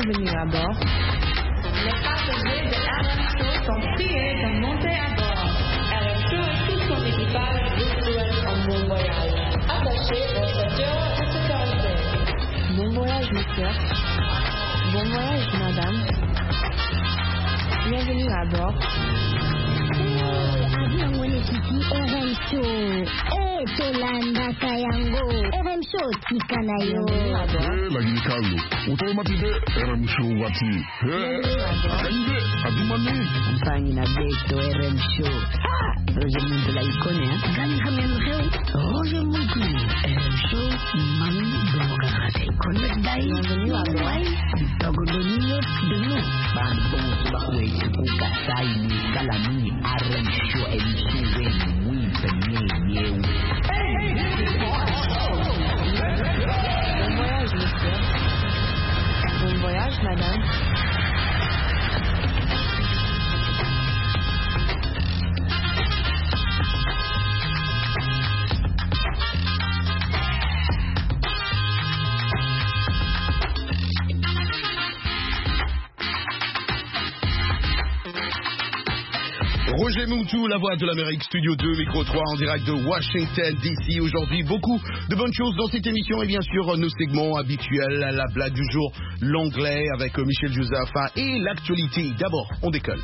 Bienvenue à bord. Les passagers de RM Show sont priés de monter à bord. RM Show et tout son équipage vous souhaitent un bon voyage. Attachez vos ceintures de sécurité. Bon voyage, monsieur. Bon voyage, madame. Bienvenue à bord. Avion mwenyekiti RM Show. Tolanda kayango. RM Show tikanayo. Lakini Carlo, utamatide RM Show wati. Akande, adumane. Mpangi na Beto RM Show. Roger Muntu la ikone, gani kami mkeu? Roger Muntu. RM Show, mami doga kate ikone dai. Bienvenue à bord. Dogo donio, denu. Bambong subakwe sukuka saini kalami RM Show MC Wen Mwimpe Nye. Bon voyage, monsieur. Bon voyage, madame. Roger Moutou, la voix de l'Amérique, Studio 2, Micro 3, en direct de Washington DC. Aujourd'hui, beaucoup de bonnes choses dans cette émission et bien sûr nos segments habituels, la blague du jour, l'anglais avec Michel Joseph et l'actualité. D'abord, on décolle.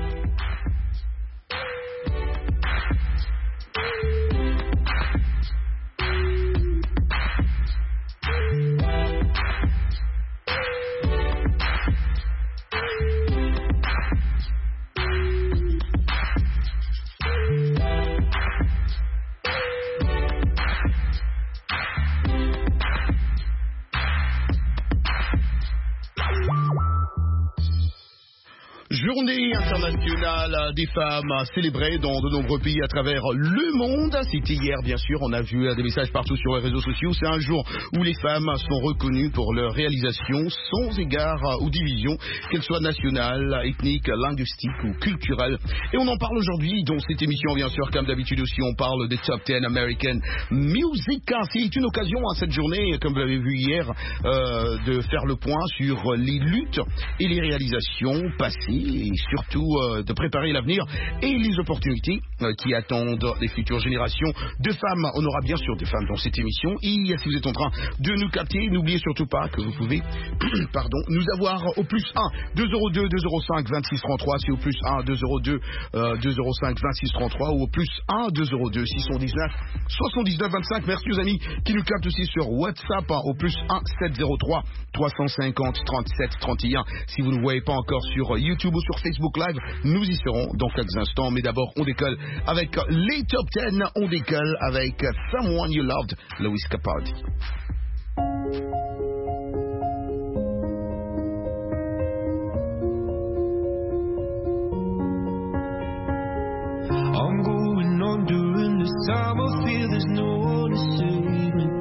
Journée internationale des femmes célébrée dans de nombreux pays à travers le monde. C'était hier, bien sûr. On a vu des messages partout sur les réseaux sociaux. C'est un jour où les femmes sont reconnues pour leur réalisation sans égard aux divisions, qu'elles soient nationales, ethniques, linguistiques ou culturelles. Et on en parle aujourd'hui dans cette émission, bien sûr. Comme d'habitude aussi, on parle des Top 10 American Music. C'est une occasion à cette journée, comme vous l'avez vu hier, de faire le point sur les luttes et les réalisations passées et surtout de préparer l'avenir et les opportunités qui attendent les futures générations de femmes. On aura bien sûr des femmes dans cette émission et si vous êtes en train de nous capter, n'oubliez surtout pas que vous pouvez nous avoir au plus 1 202 205 26 33, c'est au plus 1 202 205 26 33 ou au plus 1 202 619 79 25. Merci aux amis qui nous captent aussi sur WhatsApp au plus 1 703 350 37 31. Si vous ne voyez pas encore sur YouTube ou sur Facebook Live, nous y serons dans quelques instants. Mais d'abord, on décolle avec les Top 10. On décolle avec Someone You Loved, Lewis Capaldi. I'm going on during this time. I feel there's no one to save me.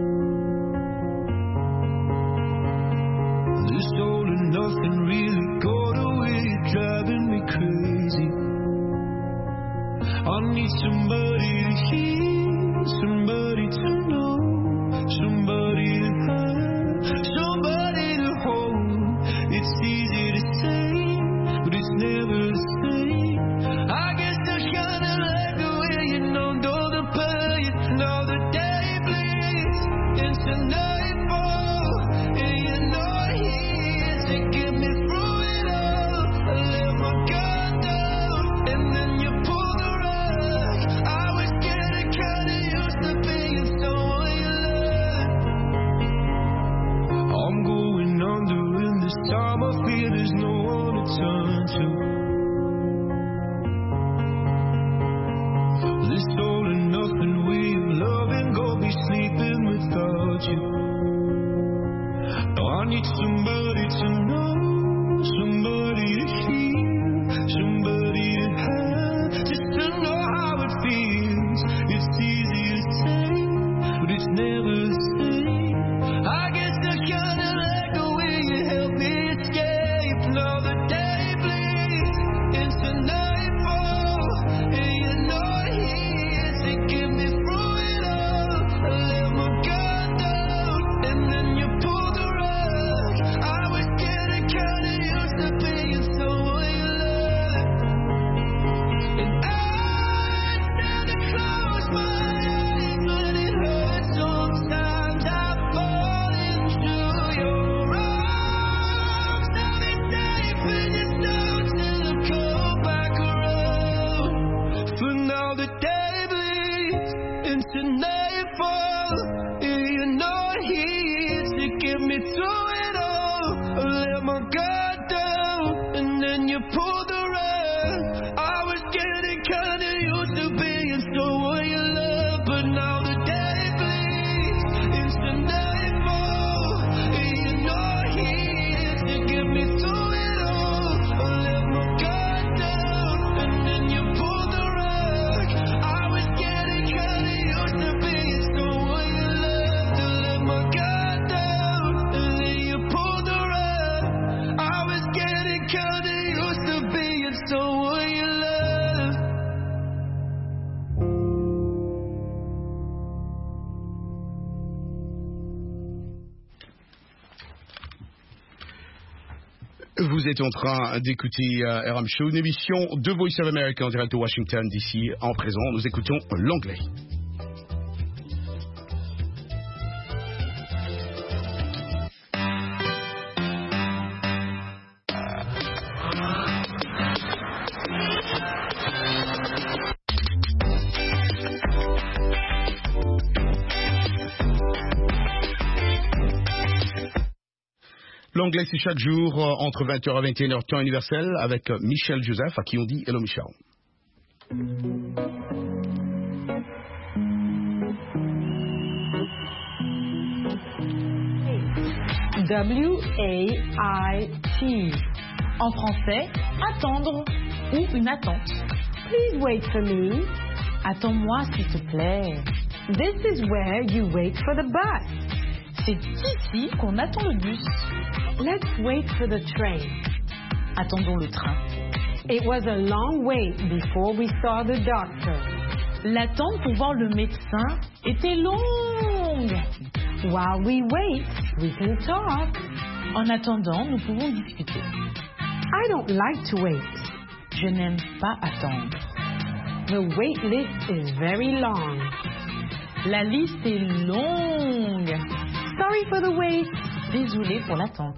This all and nothing really got away, driving me crazy. I need somebody to hear, somebody to know, somebody to have, somebody to hold. It's easy to say, but it's never the same. I guess I kinda like the way you know the pain, now the day bleeds into nightfall, and you're not here to get me through it all. I let my guard down, and then you pull the rug. I was getting kinda used to being someone you loved. I'm going under, and this time I feel there's no one to turn to. This all and nothing way of loving, go be sleeping without you. Now I need somebody to know, somebody to hear, somebody to have, just to know how it feels. It's easy to say, but it's never the same. I guess I kinda like the way you help me escape. Now the day bleeds into nightfall, and you're not here to get me through it all. I let my guard down, and then you pull the rug. I was getting into nightfall. You know he's to get me through it all. I let my guard down, and then you pulled the rug. I was getting kinda used to being someone you love, but now the day bleeds into nightfall. You know he's to get me through it all. I let my guard down, and then you pulled the rug. I was getting kinda used to being someone you love. To let my guard down, and then you pulled the rug. I was getting kinda used to being someone you love. Vous êtes en train d'écouter RM Show, une émission de Voice of America en direct de Washington DC. En présent, nous écoutons l'anglais. L'anglais, c'est chaque jour entre 20h et 21h, temps universel, avec Michel Joseph, à qui on dit Hello Michel. W-A-I-T. En français, attendre ou une attente. Please wait for me. Attends-moi s'il te plaît. This is where you wait for the bus. C'est ici qu'on attend le bus. Let's wait for the train. Attendons le train. It was a long wait before we saw the doctor. L'attente pour voir le médecin était longue. While we wait, we can talk. En attendant, nous pouvons discuter. I don't like to wait. Je n'aime pas attendre. The wait list is very long. La liste est longue. Sorry for the wait. Désolé pour l'attente.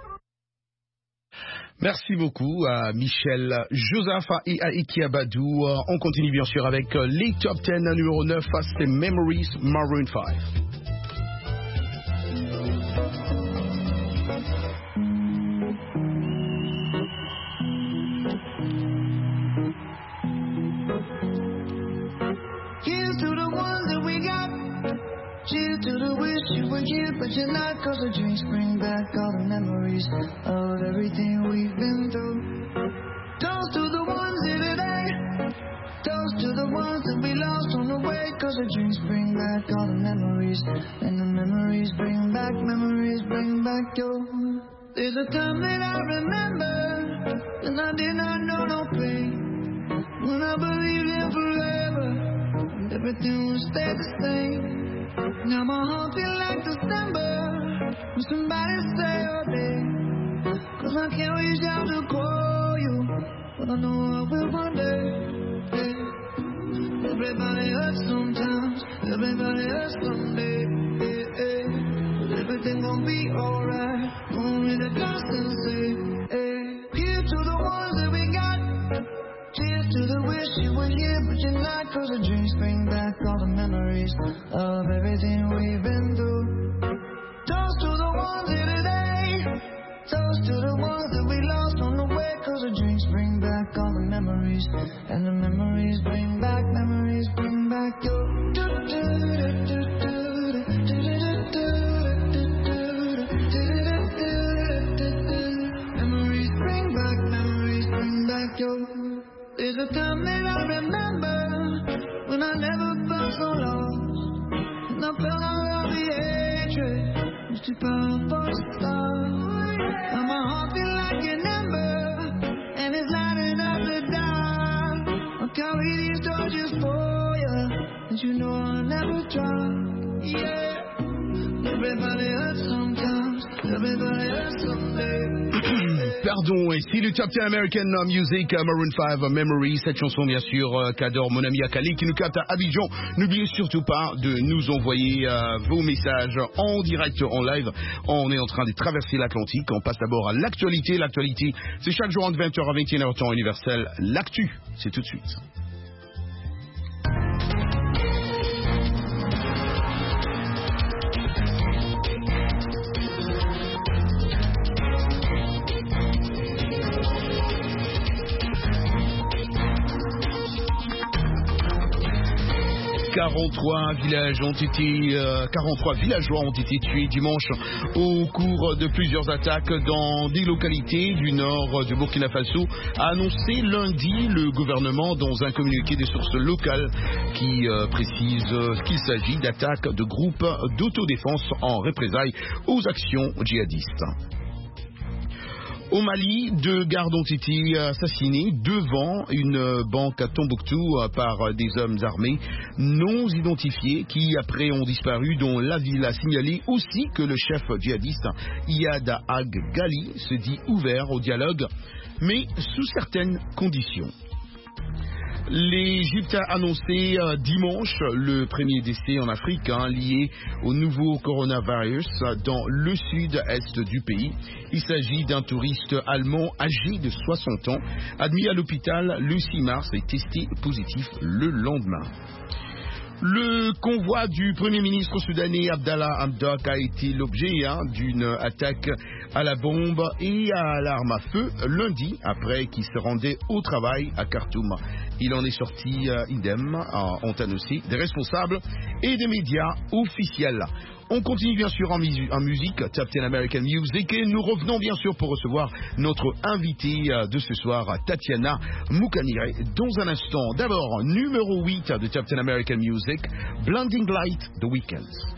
Merci beaucoup à Michel Joseph et à Iki Abadou. On continue bien sûr avec les top 10 numéro 9, c'est Memories, Maroon 5. Here's to the ones that we got. Cheers to the wish you were here, but you're not. Cause the drinks bring back all the memories of everything we've been through. Toast to the ones here today. Toast to the ones that we lost on the way. Cause the drinks bring back all the memories. And the memories bring back your. There's a time that I remember when I did not know no pain. When I believed in forever, and everything would stay the same. Now my heart feel like December when somebody say your name. Cause I can't reach out to call you, but I know I will one day. Yeah. Everybody hurts sometimes, everybody hurts someday. Yeah, yeah. But everything gon' be alright. Only the constant say. Yeah. Here's to the ones that we got. Cheers to the wish you were here, but you're not. Cause the drinks bring back all the memories of everything we've been through. Toast to the ones here today. Toast to the ones that we lost on the way. Cause the drinks bring back all the memories. And the memories bring back your. Memories bring back your. There's a time that I remember when I never felt so lost, and I felt all the hatred was too powerful to stop. Now my heart feel like an ember, and it's lighting up the dark. I'll carry these torches for you, and you know I'll never drop. Yeah, everybody hurts sometimes, everybody hurts someday. Pardon, et si le Top 10 American Music, Maroon 5, Memory, cette chanson bien sûr qu'adore mon ami Akali qui nous capte à Abidjan. N'oubliez surtout pas de nous envoyer vos messages en direct, en live. On est en train de traverser l'Atlantique. On passe d'abord à l'actualité. L'actualité, c'est chaque jour entre 20h à 21h temps universel. L'actu, c'est tout de suite. 43 villageois ont été tués dimanche au cours de plusieurs attaques dans des localités du nord du Burkina Faso, a annoncé lundi le gouvernement dans un communiqué des sources locales qui précise qu'il s'agit d'attaques de groupes d'autodéfense en représailles aux actions djihadistes. Au Mali, 2 gardes ont été assassinés devant une banque à Tombouctou par des hommes armés non identifiés qui après ont disparu, dont la ville a signalé aussi que le chef djihadiste Iyad Ag Ghali se dit ouvert au dialogue, mais sous certaines conditions. L'Égypte a annoncé dimanche le premier décès en Afrique lié au nouveau coronavirus dans le sud-est du pays. Il s'agit d'un touriste allemand âgé de 60 ans, admis à l'hôpital le 6 mars et testé positif le lendemain. Le convoi du Premier ministre soudanais Abdallah Hamdok a été l'objet d'une attaque à la bombe et à l'arme à feu lundi après qu'il se rendait au travail à Khartoum. Il en est sorti idem, ont annoncé des responsables et des médias officiels. On continue bien sûr en musique, Top 10 American Music, et nous revenons bien sûr pour recevoir notre invitée de ce soir, Tatiana Moukanire, dans un instant. D'abord, numéro 8 de Top 10 American Music, Blinding Light, The Weeknd.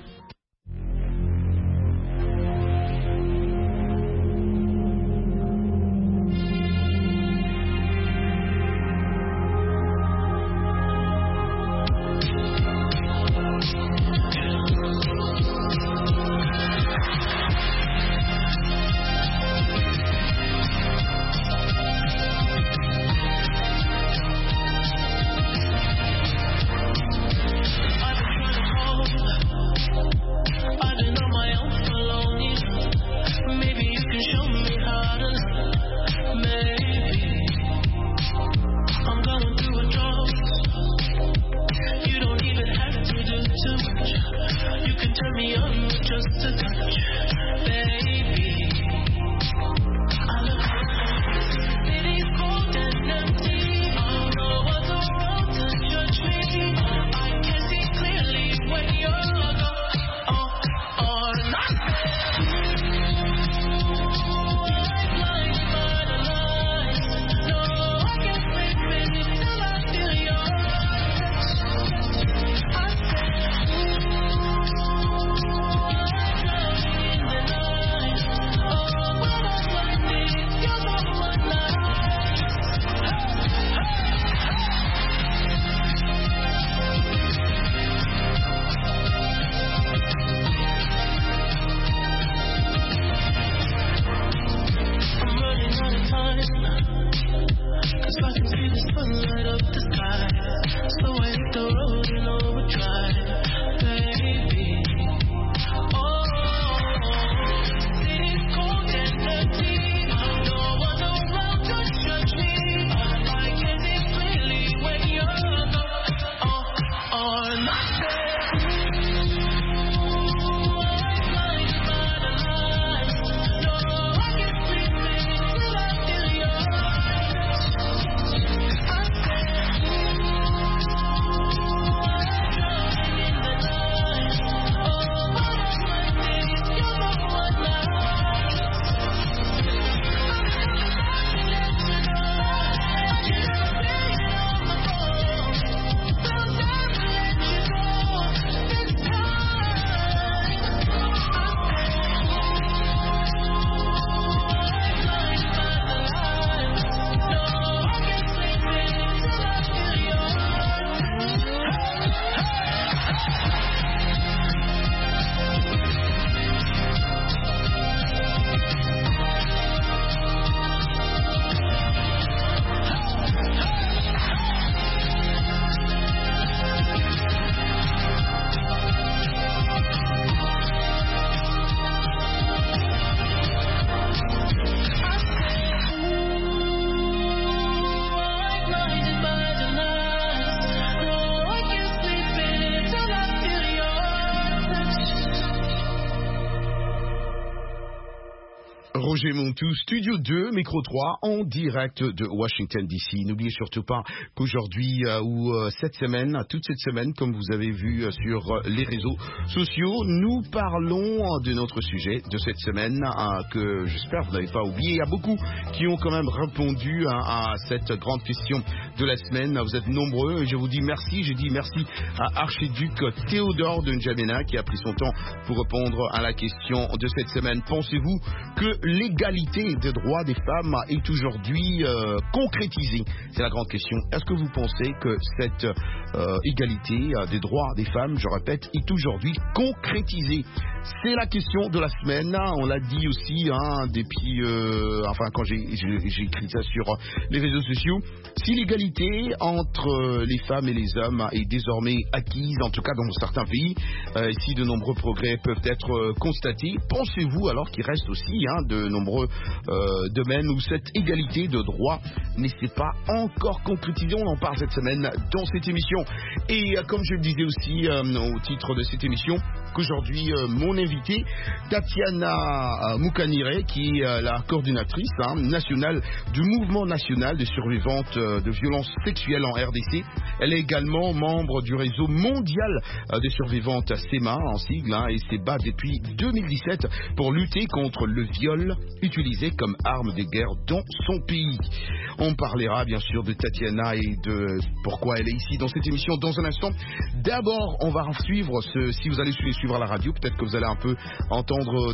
Roger Montou, Studio 2, Micro 3, en direct de Washington DC. N'oubliez surtout pas qu'aujourd'hui cette semaine, toute cette semaine, comme vous avez vu sur les réseaux sociaux, nous parlons de notre sujet de cette semaine que j'espère vous n'avez pas oublié. Il y a beaucoup qui ont quand même répondu à cette grande question de la semaine. Vous êtes nombreux et je vous dis merci. J'ai dit merci à Archiduc Théodore de N'Djamena qui a pris son temps pour répondre à la question de cette semaine. Pensez-vous que l'égalité des droits des femmes est aujourd'hui concrétisée? C'est la grande question. Est-ce que vous pensez que cette égalité des droits des femmes, je répète, est aujourd'hui concrétisée? C'est la question de la semaine. On l'a dit aussi depuis, quand j'ai écrit ça sur les réseaux sociaux. Si l'égalité entre les femmes et les hommes est désormais acquise, en tout cas dans certains pays, si de nombreux progrès peuvent être constatés, pensez-vous alors qu'il reste aussi de nombreux domaines où cette égalité de droit n'est pas encore concrétisée? On en parle cette semaine dans cette émission. Et comme je le disais aussi au titre de cette émission, qu'aujourd'hui mon invitée Tatiana Mukanire, qui est la coordinatrice nationale du mouvement national des survivantes de violences sexuelles en RDC. Elle est également membre du réseau mondial des survivantes SEMA en sigle et se bat depuis 2017 pour lutter contre le viol utilisé comme arme de guerre dans son pays. On parlera bien sûr de Tatiana et de pourquoi elle est ici dans cette émission dans un instant. D'abord, on va suivre si vous allez suivre à la radio, peut-être que vous allez un peu entendre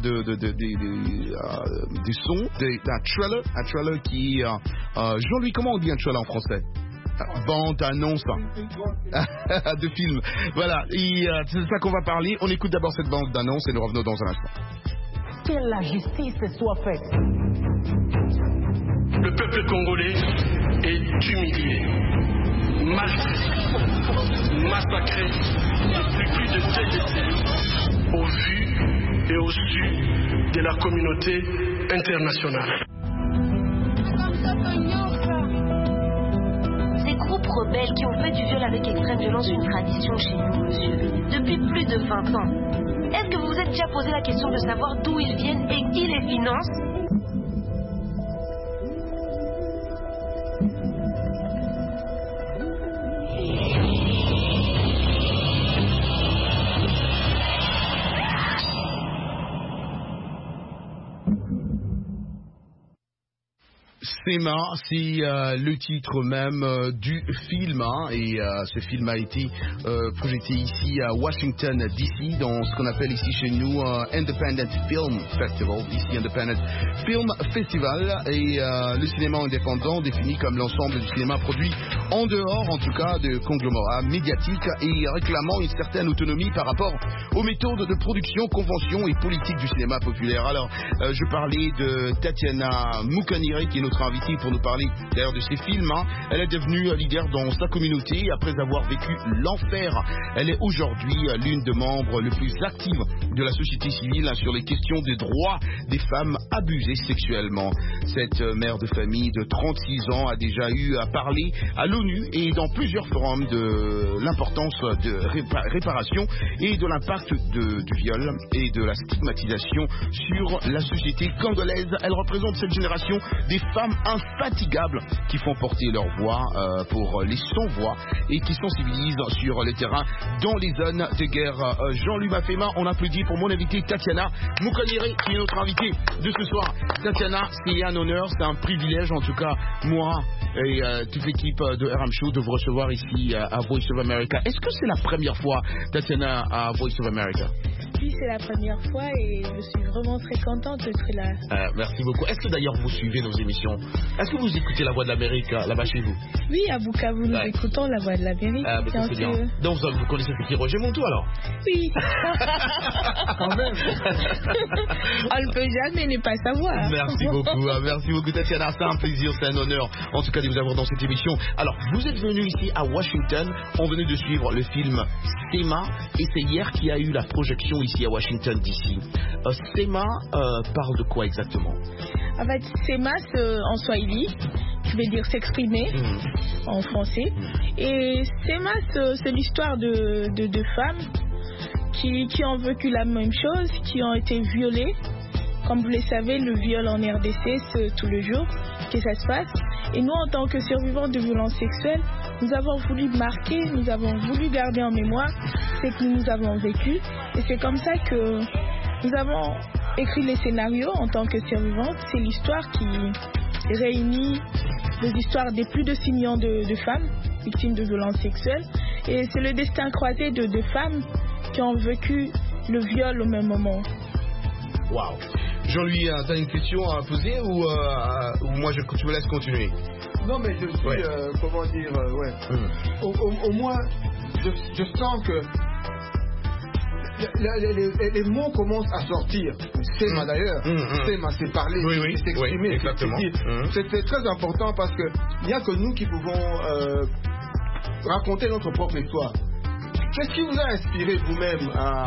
des sons, un trailer qui Jean-Louis, comment on dit un trailer en français? Bande annonce de film. Voilà, et c'est de ça qu'on va parler. On écoute d'abord cette bande d'annonce et nous revenons dans un instant. Que la justice soit faite. Le peuple congolais est humilié, maltraité, massacré depuis plus de 2 décennies, au vu et au su de la communauté internationale. Ces groupes rebelles qui ont fait du viol avec extrême violence une tradition chez nous, monsieur, depuis plus de 20 ans. Est-ce que vous vous êtes déjà posé la question de savoir d'où ils viennent et qui les finance? SEMA, c'est le titre même du film et ce film a été projeté ici à Washington DC dans ce qu'on appelle ici chez nous Independent Film Festival, DC Independent Film Festival, et le cinéma indépendant défini comme l'ensemble du cinéma produit en dehors en tout cas de conglomérats médiatiques et réclamant une certaine autonomie par rapport aux méthodes de production, conventions et politiques du cinéma populaire. Alors je parlais de Tatiana Mukanire qui est notre invitée pour nous parler d'ailleurs de ses films. Elle est devenue leader dans sa communauté après avoir vécu l'enfer. Elle est aujourd'hui l'une des membres les plus actives de la société civile sur les questions des droits des femmes abusées sexuellement. Cette mère de famille de 36 ans a déjà eu à parler à l'ONU et dans plusieurs forums de l'importance de réparation et de l'impact du viol et de la stigmatisation sur la société congolaise. Elle représente cette génération des femmes infatigables qui font porter leur voix pour les sans-voix et qui sensibilisent sur les terrains dans les zones de guerre. Jean-Louis Mafema, on applaudit pour mon invité Tatiana Mukanire qui est notre invitée de ce soir. Tatiana, c'est un honneur, c'est un privilège en tout cas, moi et toute l'équipe de RM Show de vous recevoir ici à Voice of America. Est-ce que c'est la première fois, Tatiana, à Voice of America? Oui, c'est la première fois et je suis vraiment très contente d'être là. Merci beaucoup. Est-ce que d'ailleurs vous suivez nos émissions? Est-ce que vous écoutez La Voix de l'Amérique là-bas chez vous? Oui, à Bukavu, nous écoutons La Voix de l'Amérique. C'est bien. Donc vous connaissez le petit Roger Montou alors? Oui. Quand même. On ne peut jamais ne pas savoir. Merci beaucoup Tatiana, c'est un plaisir, c'est un honneur en tout cas de vous avoir dans cette émission. Alors vous êtes venu ici à Washington, on venait de suivre le film SEMA et c'est hier qu'il y a eu la projection ici à Washington DC. SEMA parle de quoi exactement? En fait, SEMA en Swahili, je vais dire s'exprimer en français. Et SEMA, c'est l'histoire de femmes qui ont vécu la même chose, qui ont été violées comme vous le savez, le viol en RDC, c'est tout le jour que ça se passe. Et nous, en tant que survivants de violences sexuelles, nous avons voulu marquer, nous avons voulu garder en mémoire ce que nous avons vécu. Et c'est comme ça que nous avons écrit les scénarios en tant que survivantes. C'est l'histoire qui réunit les histoires des plus de 6 millions de femmes victimes de violences sexuelles. Et c'est le destin croisé de 2 femmes qui ont vécu le viol au même moment. Waouh. Jean-Louis, t'as une question à poser ou moi tu me laisses continuer? Non, mais je suis, comment dire, au moins, je sens que les mots commencent à sortir. Sema d'ailleurs, Sema c'est parler, c'est s'exprimer, exactement. C'est très important parce que il n'y a que nous qui pouvons raconter notre propre histoire. Qu'est-ce qui vous a inspiré vous-même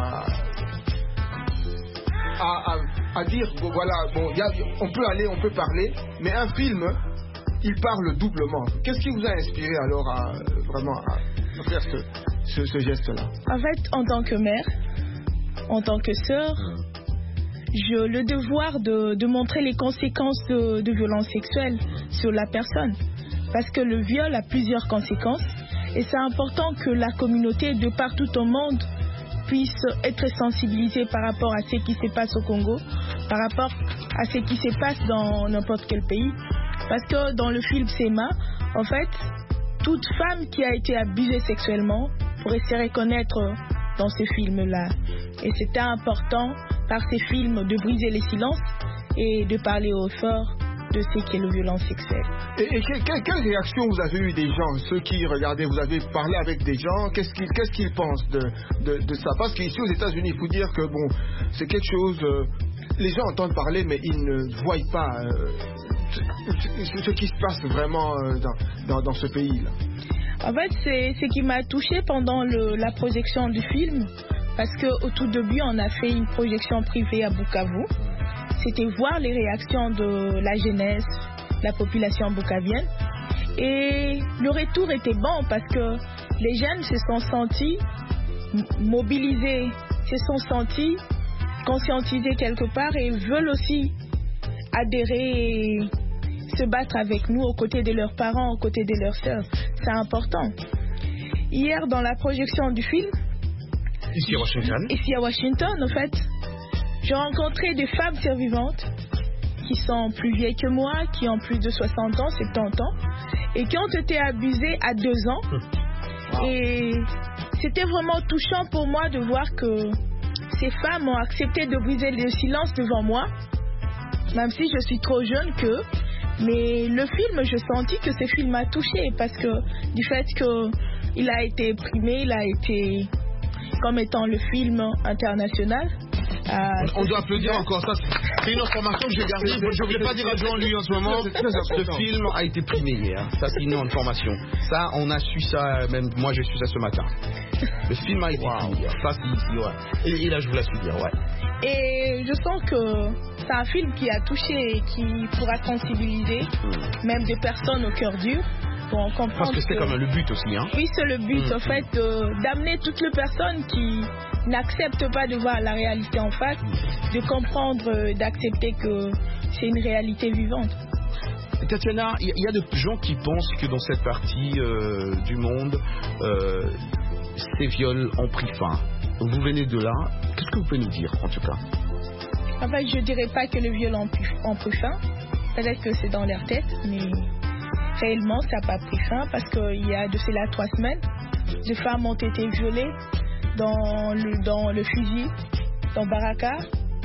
à dire bon voilà, bon, on peut aller, on peut parler, mais un film, il parle doublement. Qu'est-ce qui vous a inspiré alors à faire ce geste-là? En fait, en tant que mère, en tant que sœur, j'ai le devoir de montrer les conséquences de violences sexuelles sur la personne. Parce que le viol a plusieurs conséquences et c'est important que la communauté de partout au monde puisse être sensibilisée par rapport à ce qui se passe au Congo, par rapport à ce qui se passe dans n'importe quel pays. Parce que dans le film Sema, en fait, toute femme qui a été abusée sexuellement pourrait se reconnaître dans ce film-là. Et c'était important par ces films de briser les silences et de parler au fort de ce qu'est la violence sexuelle. Et quelle réaction vous avez eu des gens, ceux qui regardaient, vous avez parlé avec des gens, qu'est-ce qu'ils pensent de ça? Parce qu'ici aux États-Unis, il faut dire que bon, c'est quelque chose, les gens entendent parler mais ils ne voient pas ce qui se passe vraiment dans ce pays-là. En fait, c'est ce qui m'a touchée pendant la projection du film, parce qu'au tout début, on a fait une projection privée à Bukavu. C'était voir les réactions de la jeunesse, la population bukavienne. Et le retour était bon parce que les jeunes se sont sentis mobilisés, se sont sentis conscientisés quelque part et veulent aussi adhérer et se battre avec nous aux côtés de leurs parents, aux côtés de leurs sœurs. C'est important. Hier, dans la projection du film, ici à Washington, en fait, j'ai rencontré des femmes survivantes qui sont plus vieilles que moi, qui ont plus de 60 ans, 70 ans, et qui ont été abusées à 2 ans. Et c'était vraiment touchant pour moi de voir que ces femmes ont accepté de briser le silence devant moi, même si je suis trop jeune qu'eux. Mais le film, je sentis que ce film m'a touchée parce que du fait qu'il a été primé, il a été comme étant le film international. On doit applaudir encore ça. C'est une information que j'ai gardée. Je ne voulais pas dire à Jean-Louis en ce moment. Le film a été primé hier. Ça, c'est une information. Ça, on a su ça, même moi j'ai su ça ce matin. Le film a été primé. Ça, c'est, et là, je vous laisse le dire, Et je sens que c'est un film qui a touché et qui pourra sensibiliser même des personnes au cœur dur. Pour comprendre. Parce que c'est quand même le but aussi, hein? Oui, c'est le but, en fait, d'amener toutes les personnes qui n'acceptent pas de voir la réalité en face, de comprendre, d'accepter que c'est une réalité vivante. Tatiana, il y a des gens qui pensent que dans cette partie du monde, ces viols ont pris fin. Vous venez de là, qu'est-ce que vous pouvez nous dire, en tout cas? En fait, je dirais pas que le viol ont pris fin. Peut-être que c'est dans leur tête, mais réellement, ça n'a pas pris fin parce qu'il y a de cela 3 semaines, des femmes ont été violées dans le fusil, dans Baraka,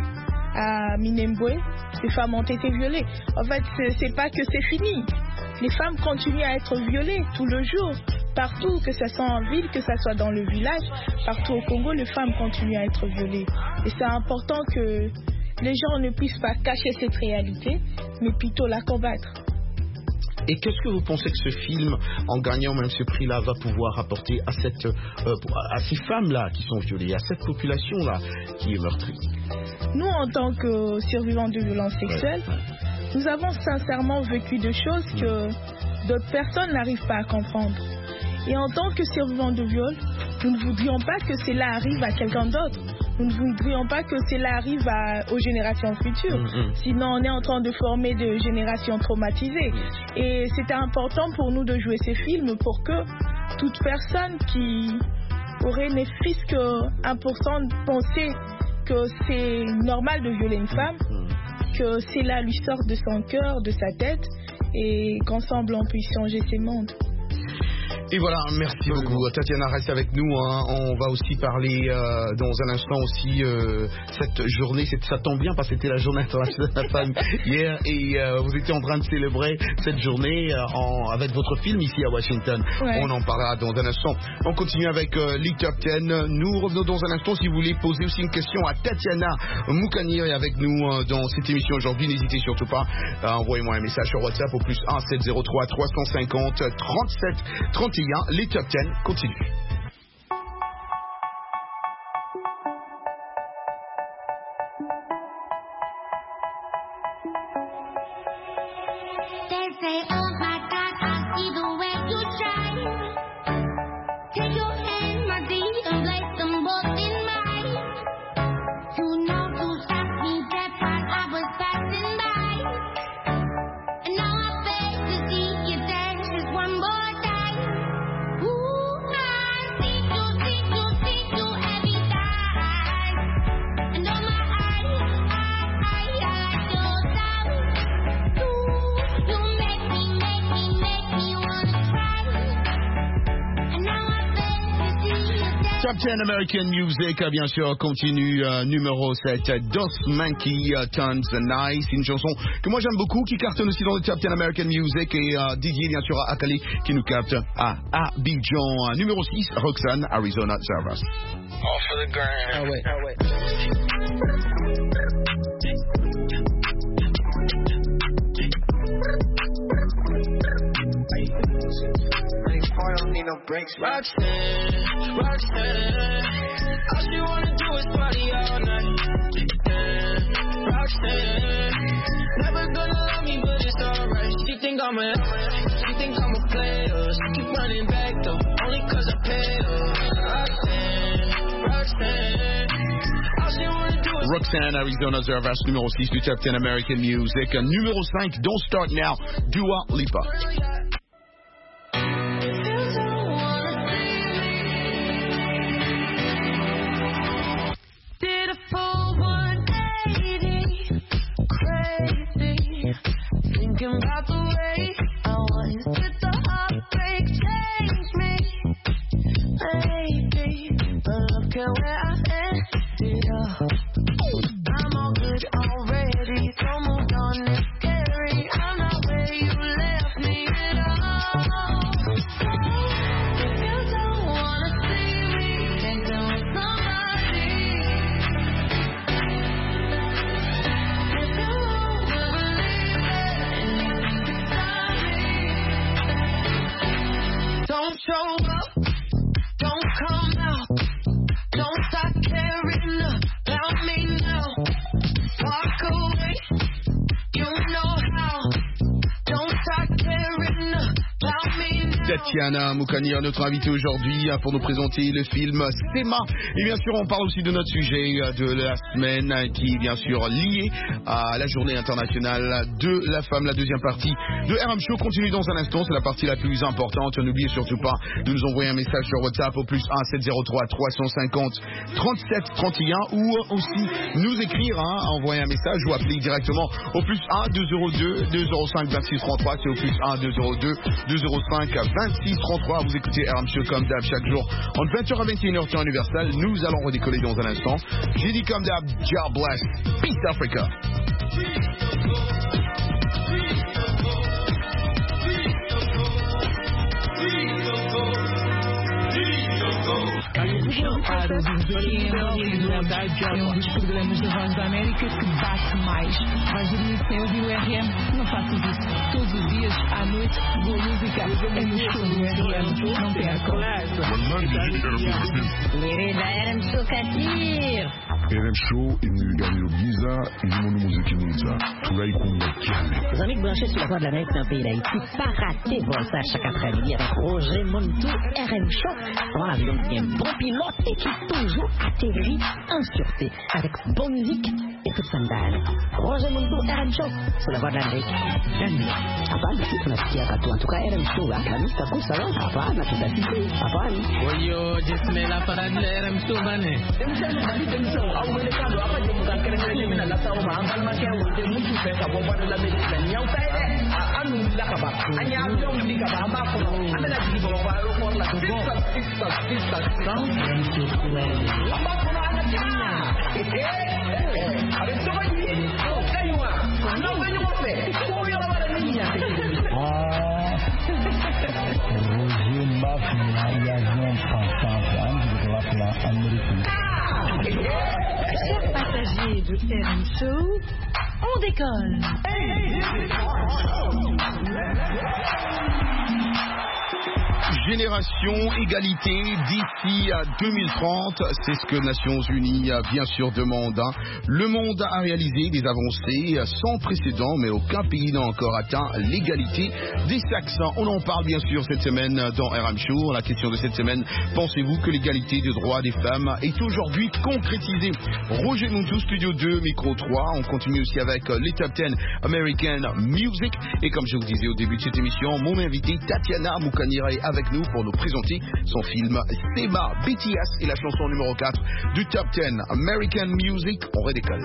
à Minembwe. Des femmes ont été violées. En fait, c'est pas que c'est fini. Les femmes continuent à être violées tout le jour, partout, que ce soit en ville, que ce soit dans le village, partout au Congo, les femmes continuent à être violées. Et c'est important que les gens ne puissent pas cacher cette réalité, mais plutôt la combattre. Et qu'est-ce que vous pensez que ce film, en gagnant même ce prix-là, va pouvoir apporter à ces femmes-là qui sont violées, à cette population-là qui est meurtrie? Nous, en tant que survivants de violences sexuelles, nous avons sincèrement vécu des choses que d'autres personnes n'arrivent pas à comprendre. Et en tant que survivants de viol, nous ne voudrions pas que cela arrive à quelqu'un d'autre. nous ne voudrions pas que cela arrive aux générations futures. Sinon, on est en train de former des générations traumatisées. Et c'était important pour nous de jouer ces films pour que toute personne qui aurait ne fût-ce que 1% de penser que c'est normal de violer une femme, que cela lui sorte de son cœur, de sa tête, et qu'ensemble on puisse changer ces mondes. Et voilà, merci beaucoup. Tatiana reste avec nous. On va aussi parler dans un instant aussi cette journée. Ça tombe bien parce que c'était la journée internationale de la femme hier et vous étiez en train de célébrer cette journée avec votre film ici à Washington. Ouais. On en parlera dans un instant. On continue avec les Top 10. Nous revenons dans un instant. Si vous voulez poser aussi une question à Tatiana Moukanier est avec nous dans cette émission aujourd'hui, n'hésitez surtout pas. Envoyez-moi un message sur WhatsApp au plus 1 703 350 37 31. Les Top 10 continuent. Top 10 American Music, bien sûr, continue numéro 7, Dos Monkey Tons Nice, une chanson que moi j'aime beaucoup, qui cartonne aussi dans le Top 10 American Music, et Didier, bien sûr, à Cali, qui nous capte à Abidjan. Numéro 6, Roxanne, Arizona, Service. All for the grand. Ah ouais. I don't need no breaks. Roxanne, all she wanna do is party all night. Roxanne, never gonna love me, but it's alright. She think I'm a player. She keep running back though, only 'cause I pay her. Roxanne, all she wanna do is Roxanne, Arizona, Service, numéro 6 du Top 10 American Music. Numéro 5, Don't Start Now, Dua Lipa. Thinking about the way I was, did the heartbreak change me? Maybe, but look at where I ended up. I'm all good already, so moved on, it's scary. I'm not where you left me at all. If you don't wanna see me dancing with somebody, if you won't believe it, don't show up, don't come out, don't start caring about me now. Walk away, you know how, don't start caring about me now. Tatiana Moukanier, notre invitée aujourd'hui, pour nous présenter le film Sema. Et bien sûr, on parle aussi de notre sujet de la semaine, qui est bien sûr lié à la journée internationale de la femme. La deuxième partie de RM Show continue dans un instant. C'est la partie la plus importante. N'oubliez surtout pas de nous envoyer un message sur WhatsApp au plus 1 703 350 37 31 ou aussi nous écrire, envoyer un message ou appeler directement au plus 1 202 205 26 33. C'est au plus 1 202 205 26 33. Vous écoutez RM Show comme d'hab chaque jour entre 20h à 21h temps universel. Nous allons redécoller dans un instant. J'ai dit comme d'hab, God bless, Peace Africa. Para os pequenos, é um dos programas da Voz da América que bate mais. Vais dormir sem ouvir o RM? Não faças isso. Todos os dias, à noite, boa música é no show do RM. Não percam. Querida RM Show, Kadir. RM Show imeganyiro byiza irimo n'umuziki mwiza turayikunda cyane. Vous avez branché sur la voie de l'Amérique dans le pays d'Haïti, pas raté voir ça chaque après-midi avec Roger Montou, RM Show. On a donc un bon pilote et qui toujours atterrit en sûreté avec bonne musique et toute sandale. Roger Montou, RM Show, sur la voie de l'Amérique. Hapana, si tunasikia katu. En tout cas, RM Show, Alhamisi taku sawa. Hapana, tutasikia. Hapana. Oyo, jisme la parade de RM Show bane. Chers passagers de RM Show, on décolle. Génération égalité d'ici à 2030, c'est ce que Nations Unies bien sûr demande. Le monde a réalisé des avancées sans précédent, mais aucun pays n'a encore atteint l'égalité des sexes. On en parle bien sûr cette semaine dans RM Show. La question de cette semaine, pensez-vous que l'égalité des droits des femmes est aujourd'hui concrétisée? Roger Montou, Studio 2, Micro 3. On continue aussi avec les Top 10 American Music. Et comme je vous disais au début de cette émission, mon invité Tatiana Moukanire avec nous pour nous présenter son film Sema. BTS et la chanson numéro 4 du Top 10 American Music. On redécolle.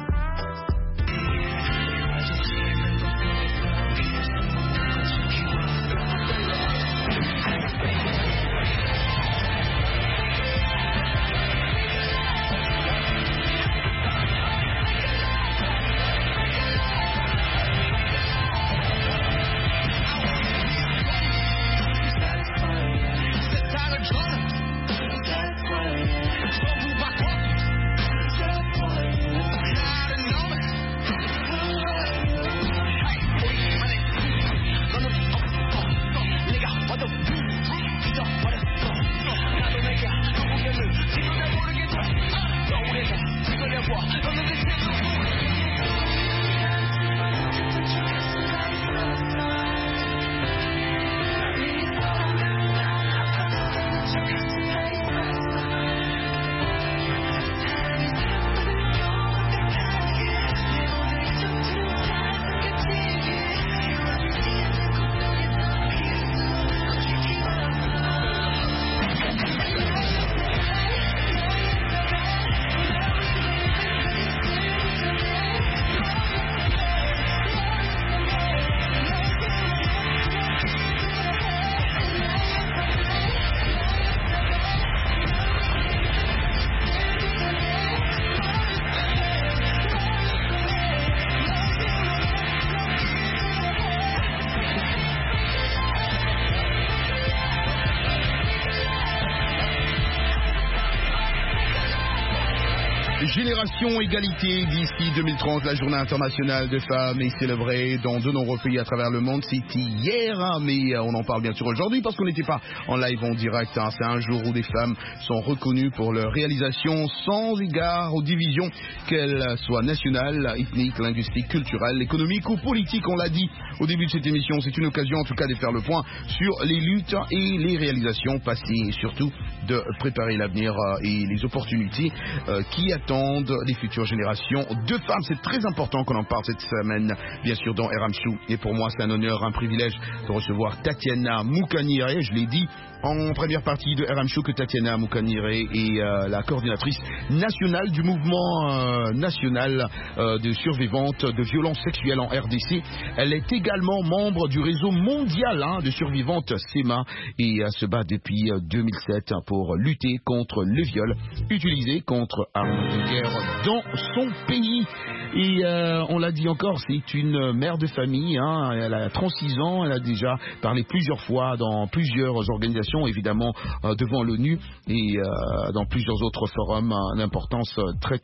Génération égalité d'ici 2030, la journée internationale des femmes est célébrée dans de nombreux pays à travers le monde. C'était hier, mais on en parle bien sûr aujourd'hui parce qu'on n'était pas en live en direct. C'est un jour où des femmes sont reconnues pour leur réalisation sans égard aux divisions, qu'elles soient nationales, ethniques, linguistiques, culturelles, économiques ou politiques. On l'a dit au début de cette émission, c'est une occasion en tout cas de faire le point sur les luttes et les réalisations passées et surtout de préparer l'avenir et les opportunités qui attendent les futures générations de femmes. C'est très important qu'on en parle cette semaine, bien sûr, dans RM Show. Et pour moi, c'est un honneur, un privilège de recevoir Tatiana Moukanire. Je l'ai dit en première partie de RM Show que Tatiana Moukanire est la coordinatrice nationale du mouvement national de survivantes de violences sexuelles en RDC. Elle est également membre du réseau mondial de survivantes SEMA et se bat depuis 2007 pour lutter contre le viol utilisé contre armes de guerre dans son pays. Et on l'a dit encore, c'est une mère de famille, elle a 36 ans, elle a déjà parlé plusieurs fois dans plusieurs organisations, évidemment devant l'ONU et dans plusieurs autres forums, d'importance très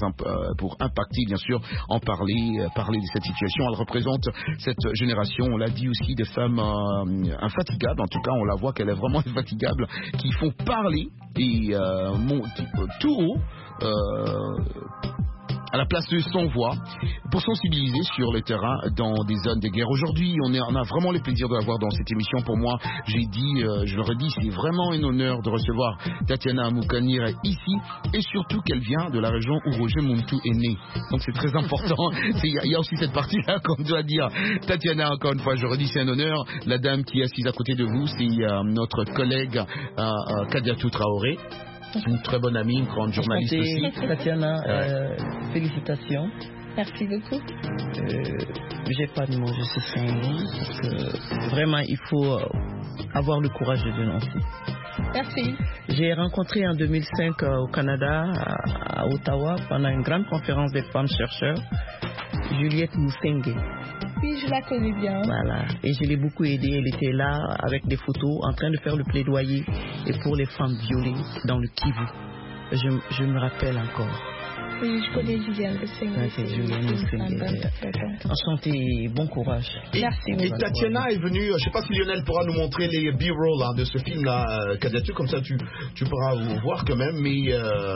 pour impacter bien sûr, en parler de cette situation. Elle représente cette génération, on l'a dit aussi, des femmes infatigables, en tout cas on la voit qu'elle est vraiment infatigable, qui font parler et tout haut à la place de Sans Voix pour sensibiliser sur le terrain dans des zones de guerre. Aujourd'hui, on a vraiment le plaisir de l'avoir dans cette émission. Pour moi, j'ai dit, je le redis, c'est vraiment un honneur de recevoir Tatiana Amukanir ici et surtout qu'elle vient de la région où Roger Muntu est né. Donc c'est très important. Il y a aussi cette partie-là qu'on doit dire. Tatiana, encore une fois, je redis, c'est un honneur. La dame qui est assise à côté de vous, c'est notre collègue Kadiatou Traoré. Une très bonne amie, une grande journaliste aussi. Tatiana, félicitations. Merci beaucoup. J'ai pas de mots, je suis sans mots, parce que vraiment il faut avoir le courage de dénoncer. Merci. J'ai rencontré en 2005 au Canada, à Ottawa, pendant une grande conférence des femmes chercheurs, Juliette Musenge. Oui, je la connais bien. Voilà, et je l'ai beaucoup aidée. Elle était là avec des photos en train de faire le plaidoyer et pour les femmes violées dans le Kivu. Je me rappelle encore. Oui, je connais Juliette Musenge. C'est Juliette Musenge. Enchantée, bon courage. Merci. Et Tatiana est venue, je ne sais pas si Lionel pourra nous montrer les B-roll de ce film-là, Kadiatou, comme ça tu pourras voir quand même, mais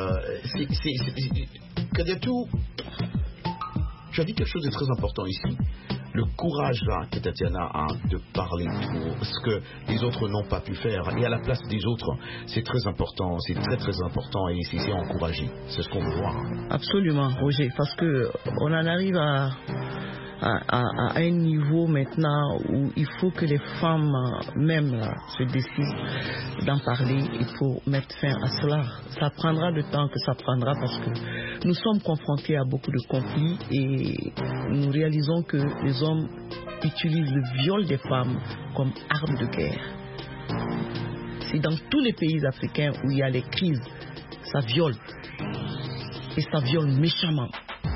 Kadiatou, tu as dit quelque chose de très important ici. Le courage là que Tatiana a de parler pour ce que les autres n'ont pas pu faire et à la place des autres, c'est très important, c'est très très important et c'est encouragé, c'est ce qu'on veut voir. Absolument, Roger, parce que on en arrive à un niveau maintenant où il faut que les femmes même là, se décident d'en parler et pour mettre fin à cela. Ça prendra le temps que ça prendra parce que nous sommes confrontés à beaucoup de conflits et nous réalisons que les hommes utilisent le viol des femmes comme arme de guerre. C'est dans tous les pays africains où il y a les crises, ça viole et ça viole méchamment.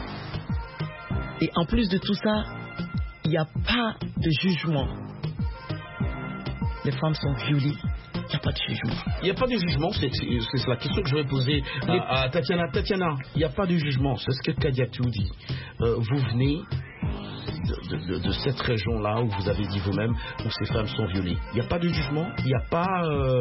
Et en plus de tout ça, il n'y a pas de jugement. Les femmes sont violées, il n'y a pas de jugement. Il n'y a pas de jugement, c'est la question que je vais poser à Tatiana. Tatiana, il n'y a pas de jugement, c'est ce que Kadiatou dit. Vous venez de cette région-là où vous avez dit vous-même où ces femmes sont violées. Il n'y a pas de jugement, il n'y a pas...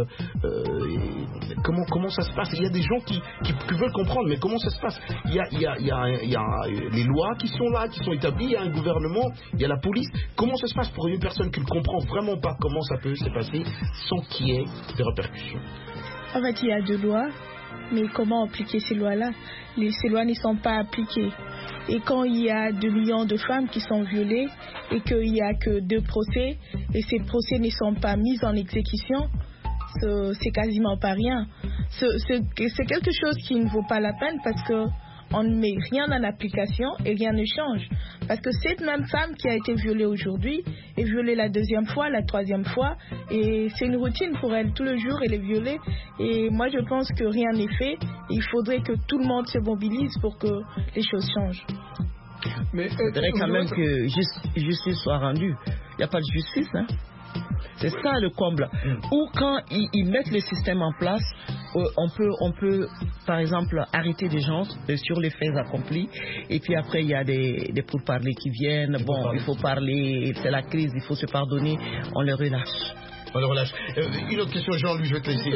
comment ça se passe? Il y a des gens qui veulent comprendre, mais comment ça se passe? Il y a les lois qui sont là, qui sont établies, il y a un gouvernement, il y a la police. Comment ça se passe pour une personne qui ne comprend vraiment pas comment ça peut se passer sans qu'il y ait des répercussions? En fait, il y a deux lois, mais comment appliquer ces lois-là? Ces lois ne sont pas appliquées. Et quand il y a 2 millions de femmes qui sont violées et qu'il n'y a que 2 procès et ces procès ne sont pas mis en exécution, c'est quasiment pas rien. C'est quelque chose qui ne vaut pas la peine parce qu'on ne met rien en application et rien ne change. Parce que cette même femme qui a été violée aujourd'hui est violée la 2e fois, la 3e fois et c'est une routine pour elle. Tout le jour elle est violée et moi je pense que rien n'est fait. Il faudrait que tout le monde se mobilise pour que les choses changent. Mais il faudrait quand même que justice soit rendue. Il n'y a pas de justice, hein? C'est ça le comble. Ou quand ils mettent le système en place, on peut par exemple arrêter des gens sur les faits accomplis et puis après il y a des pourparlers qui viennent. Bon, il faut parler, c'est la crise, il faut se pardonner, on le relâche. On le relâche. Une autre question, Jean-Louis, je vais te laisser.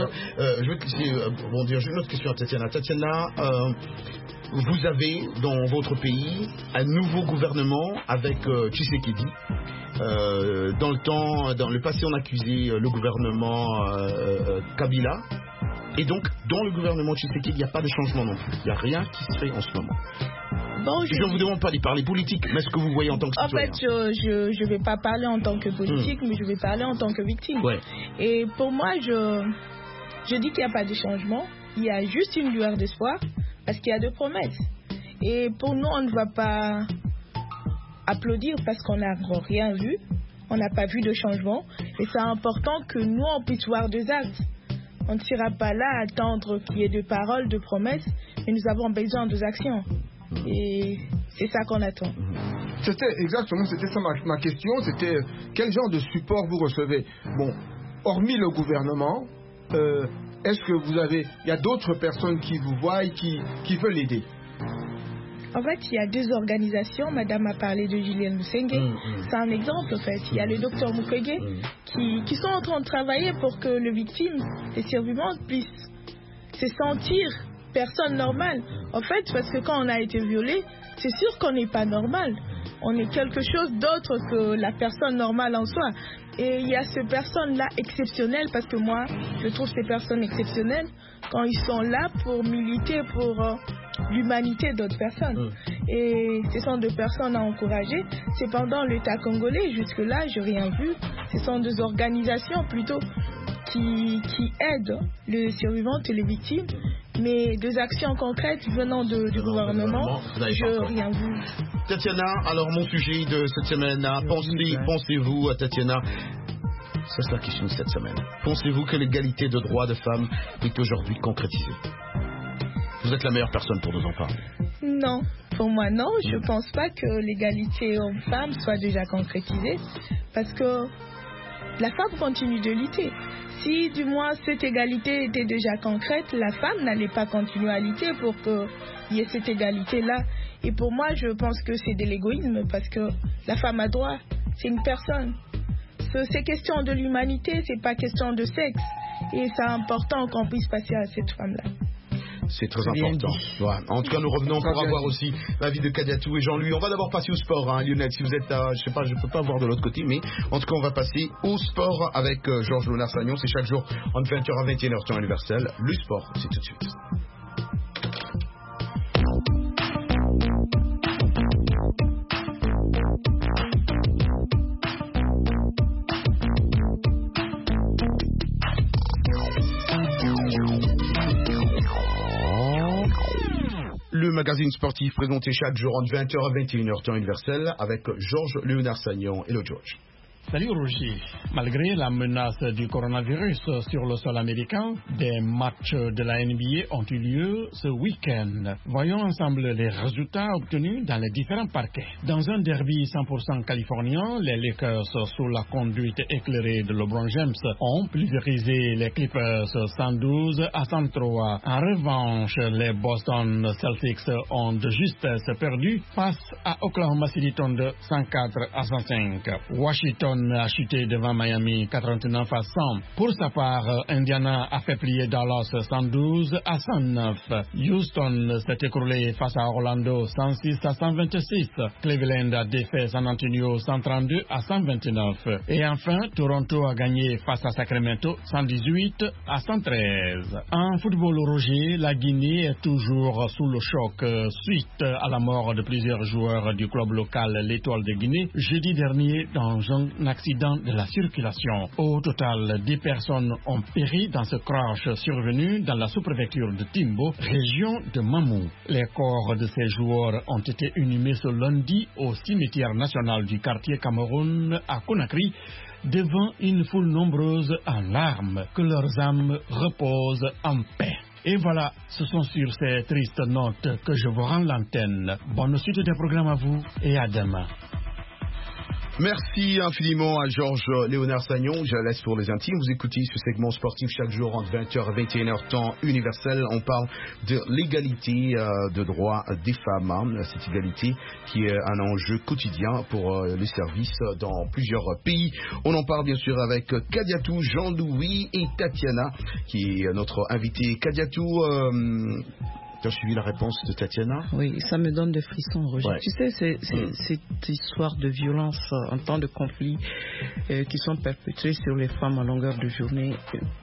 J'ai une autre question à Tatiana. Tatiana, vous avez dans votre pays un nouveau gouvernement avec Tshisekedi. Dans le passé, on accusait le gouvernement Kabila. Et donc, dans le gouvernement Tshisekedi, il n'y a pas de changement non plus. Il n'y a rien qui se fait en ce moment. Bon, je ne vous demande pas d'y parler politique, mais ce que vous voyez en tant que citoyen. En fait, je ne vais pas parler en tant que politique, mais je vais parler en tant que victime. Ouais. Et pour moi, je dis qu'il n'y a pas de changement. Il y a juste une lueur d'espoir, parce qu'il y a 2 promesses. Et pour nous, on ne va pas applaudir parce qu'on n'a rien vu. On n'a pas vu de changement. Et c'est important que nous, on puisse voir 2 actes. On ne sera pas là à attendre qu'il y ait 2 paroles, 2 promesses, mais nous avons besoin de 2 actions. Et c'est ça qu'on attend. C'était exactement, c'était ça ma question, c'était quel genre de support vous recevez? Bon, hormis le gouvernement, est-ce que il y a d'autres personnes qui vous voient et qui veulent aider? En fait, il y a 2 organisations. Madame a parlé de Juliette Musenge. C'est un exemple, en fait. Il y a le docteur Mukwege qui sont en train de travailler pour que les victimes, les survivantes puissent se sentir personne normale. En fait, parce que quand on a été violé, c'est sûr qu'on n'est pas normal. On est quelque chose d'autre que la personne normale en soi. Et il y a ces personnes-là exceptionnelles, parce que moi, je trouve ces personnes exceptionnelles quand ils sont là pour militer pour l'humanité d'autres personnes. Et ce sont des personnes à encourager. Cependant, l'État congolais, jusque-là, je n'ai rien vu. Ce sont des organisations plutôt qui aident les survivants et les victimes. Mais des actions concrètes venant du gouvernement, je n'ai rien vu. Tatiana, alors mon sujet de cette semaine, pensez-vous, Tatiana, c'est la question de cette semaine, pensez-vous que l'égalité de droits de femmes est aujourd'hui concrétisée? Vous êtes la meilleure personne pour nous en parler. Non, pour moi non, je ne pense pas que l'égalité homme-femme soit déjà concrétisée, parce que la femme continue de lutter. Si du moins cette égalité était déjà concrète, la femme n'allait pas continuer à lutter pour qu'il y ait cette égalité-là. Et pour moi, je pense que c'est de l'égoïsme, parce que la femme a droit, c'est une personne. C'est question de l'humanité, c'est pas question de sexe. Et c'est important qu'on puisse passer à cette femme-là. C'est très important. Ouais. En tout cas, nous revenons pour avoir aussi l'avis de Kadiatou et Jean-Louis. On va d'abord passer au sport, hein, Lionel. Si vous êtes, je sais pas, je peux pas voir de l'autre côté, mais en tout cas, on va passer au sport avec Georges Léonard-Sagnon. C'est chaque jour entre 20h à 21h temps universel. Le sport, c'est tout de suite. Le magazine sportif présenté chaque jour entre 20h à 21h temps universel avec Georges Léonard-Sagnon. Hello George. Salut Roger. Malgré la menace du coronavirus sur le sol américain, des matchs de la NBA ont eu lieu ce week-end. Voyons ensemble les résultats obtenus dans les différents parquets. Dans un derby 100% californien, les Lakers, sous la conduite éclairée de LeBron James, ont pulvérisé les Clippers 112-103. En revanche, les Boston Celtics ont de justesse perdu face à Oklahoma City Thunder 104-105. Washington a chuté devant Miami 89-100. Pour sa part, Indiana a fait plier Dallas 112-109. Houston s'est écroulé face à Orlando 106-126. Cleveland a défait San Antonio 132-129. Et enfin, Toronto a gagné face à Sacramento 118-113. En football, Roger, la Guinée est toujours sous le choc suite à la mort de plusieurs joueurs du club local l'Étoile de Guinée jeudi dernier dans un accident de la circulation. Au total, 10 personnes ont péri dans ce crash survenu dans la sous-préfecture de Timbo, région de Mamou. Les corps de ces joueurs ont été inhumés ce lundi au cimetière national du quartier Cameroun à Conakry, devant une foule nombreuse en larmes. Que leurs âmes reposent en paix. Et voilà, ce sont sur ces tristes notes que je vous rends l'antenne. Bonne suite des programmes à vous et à demain. Merci infiniment à Georges Léonard-Sagnon. Je la laisse pour les intimes. Vous écoutez ce segment sportif chaque jour entre 20h et 21h temps universel. On parle de l'égalité de droits des femmes. Hein. Cette égalité qui est un enjeu quotidien pour les services dans plusieurs pays. On en parle bien sûr avec Kadiatou, Jean-Louis et Tatiana qui est notre invité. Kadiatou, tu as suivi la réponse de Tatiana? Oui, ça me donne des frissons, Roger. Ouais. Tu sais, cette histoire de violence en temps de conflit qui sont perpétrées sur les femmes à longueur de journée,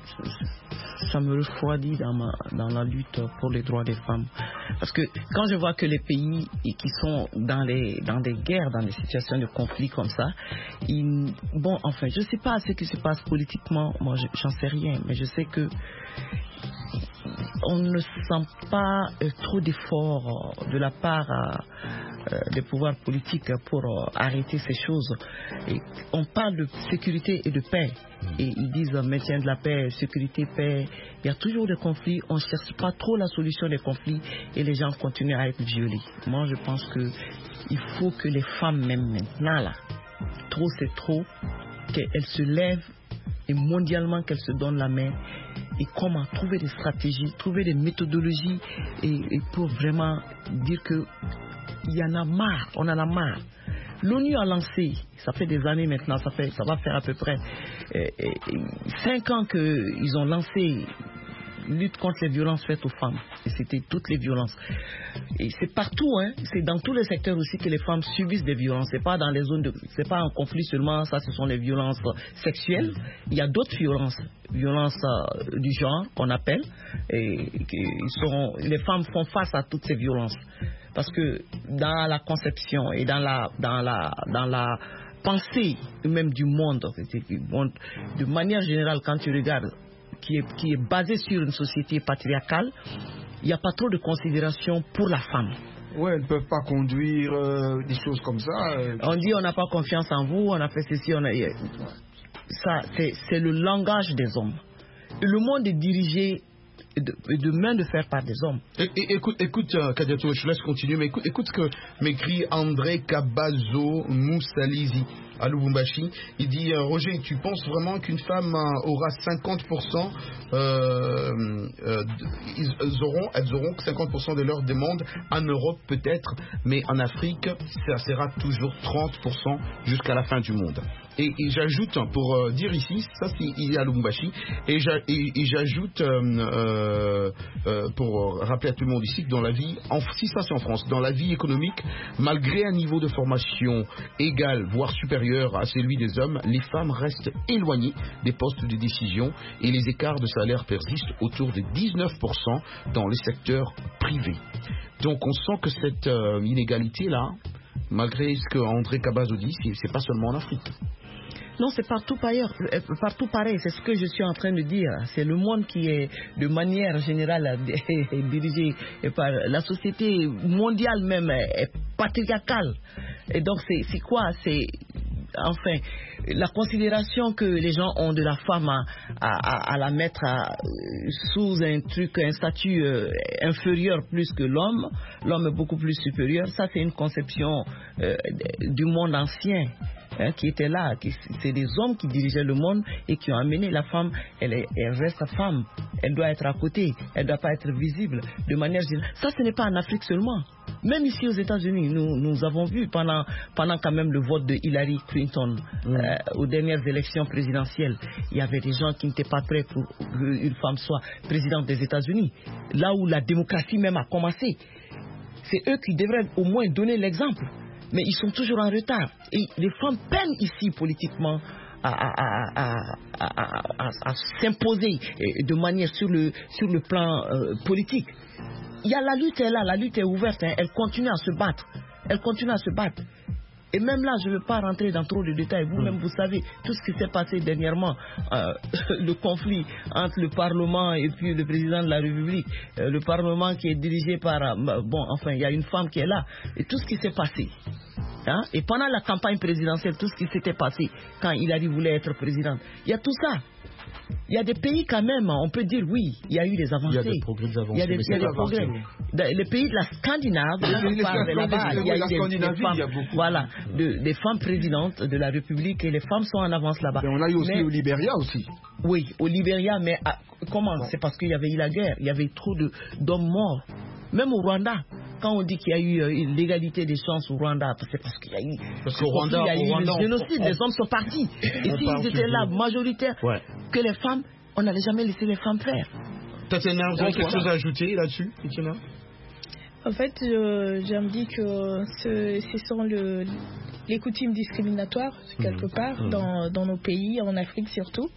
ça me refroidit dans la lutte pour les droits des femmes. Parce que quand je vois que les pays qui sont dans des guerres, dans des situations de conflit comme ça, bon, enfin, je ne sais pas ce qui se passe politiquement, moi j'en sais rien, mais je sais que on ne sent pas trop d'efforts de la part des pouvoirs politiques pour arrêter ces choses. Et on parle de sécurité et de paix. Et ils disent maintien de la paix, sécurité, paix. Il y a toujours des conflits. On ne cherche pas trop la solution des conflits et les gens continuent à être violés. Moi, je pense qu'il faut que les femmes, même maintenant, là, trop c'est trop, qu'elles se lèvent et mondialement qu'elles se donnent la main. Et comment trouver des stratégies, trouver des méthodologies et pour vraiment dire que il y en a marre, on en a marre. L'ONU a lancé, ça fait des années maintenant, ça va faire à peu près 5 ans qu'ils ont lancé lutte contre les violences faites aux femmes. Et c'était toutes les violences. Et c'est partout, hein. C'est dans tous les secteurs aussi que les femmes subissent des violences. C'est pas dans les zones c'est pas un conflit seulement. Ça, ce sont les violences sexuelles. Il y a d'autres violences du genre qu'on appelle. Et les femmes font face à toutes ces violences. Parce que dans la conception et dans la pensée même du monde, de manière générale, quand tu regardes, qui est basée sur une société patriarcale, il n'y a pas trop de considération pour la femme. Oui, elles ne peuvent pas conduire des choses comme ça. On dit on n'a pas confiance en vous, on a fait ceci, ça, c'est le langage des hommes. Le monde est dirigé de main de fer par des hommes. Écoute, Kadiatou, je laisse continuer, mais écoute ce que m'écrit André Kabazo Moussalizi à Lubumbashi. Il dit, Roger, tu penses vraiment qu'une femme aura 50%, elles auront 50% de leurs demandes en Europe peut-être, mais en Afrique, ça sera toujours 30% jusqu'à la fin du monde. Et j'ajoute, pour dire ici, ça il est à Lubumbashi, et j'ajoute, pour rappeler à tout le monde ici, que dans la vie, si ça c'est en France, dans la vie économique, malgré un niveau de formation égal, voire supérieur à celui des hommes, les femmes restent éloignées des postes de décision et les écarts de salaire persistent autour de 19% dans les secteurs privés. Donc on sent que cette inégalité-là, malgré ce que André Kabazo dit, c'est pas seulement en Afrique. Non, c'est partout pareil, c'est ce que je suis en train de dire. C'est le monde qui est de manière générale dirigé par la société mondiale même, est patriarcale. Et donc c'est quoi? C'est enfin la considération que les gens ont de la femme à la mettre sous un statut inférieur plus que l'homme. L'homme est beaucoup plus supérieur. Ça, c'est une conception du monde ancien. Qui était là, c'est des hommes qui dirigeaient le monde et qui ont amené la femme, elle reste femme, elle doit être à côté, elle ne doit pas être visible de manière générale. Ça, ce n'est pas en Afrique seulement. Même ici aux États-Unis, nous avons vu pendant quand même le vote de Hillary Clinton aux dernières élections présidentielles, il y avait des gens qui n'étaient pas prêts pour qu'une femme soit présidente des États-Unis. Là où la démocratie même a commencé, c'est eux qui devraient au moins donner l'exemple. Mais ils sont toujours en retard. Et les femmes peinent ici politiquement à s'imposer de manière sur le plan politique. Il y a la lutte est là, la lutte est ouverte, hein, elle continue à se battre. Et même là, je ne veux pas rentrer dans trop de détails. Vous-même, vous savez tout ce qui s'est passé dernièrement, le conflit entre le Parlement et puis le président de la République. Le Parlement qui est dirigé par... il y a une femme qui est là. Et tout ce qui s'est passé. Hein? Et pendant la campagne présidentielle, tout ce qui s'était passé quand Hillary voulait être présidente. Il y a tout ça. Il y a des pays quand même, on peut dire oui, il y a eu des avancées. Il y a des progrès. Il y a des progrès. Les pays de la Scandinave, là-bas, il y a eu des femmes, voilà, des femmes présidentes de la République et les femmes sont en avance là-bas. Mais on a eu aussi au Libéria aussi. Oui, au Libéria, mais comment? C'est parce qu'il y avait eu la guerre, il y avait trop d'hommes morts. Même au Rwanda. Quand on dit qu'il y a eu l'égalité des chances au Rwanda, c'est parce qu'il y a eu, il y a eu le génocide, les hommes sont partis. Et s'ils étaient là, majoritaires, que les femmes, on n'allait jamais laisser les femmes faire. Tatiana, vous avez quelque chose à ajouter là-dessus, Tatiana? En fait, je me dis que ce sont les coutumes discriminatoires, quelque part, dans nos pays, en Afrique surtout.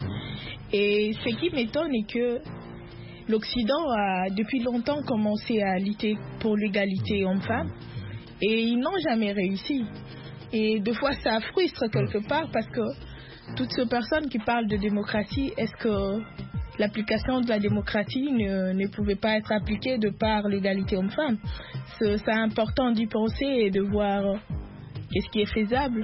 Et ce qui m'étonne est que l'Occident a depuis longtemps commencé à lutter pour l'égalité homme-femme et ils n'ont jamais réussi. Et deux fois ça frustre quelque part parce que toutes ces personnes qui parlent de démocratie, est-ce que l'application de la démocratie ne pouvait pas être appliquée de par l'égalité homme-femme? C'est important d'y penser et de voir qu'est-ce qui est faisable.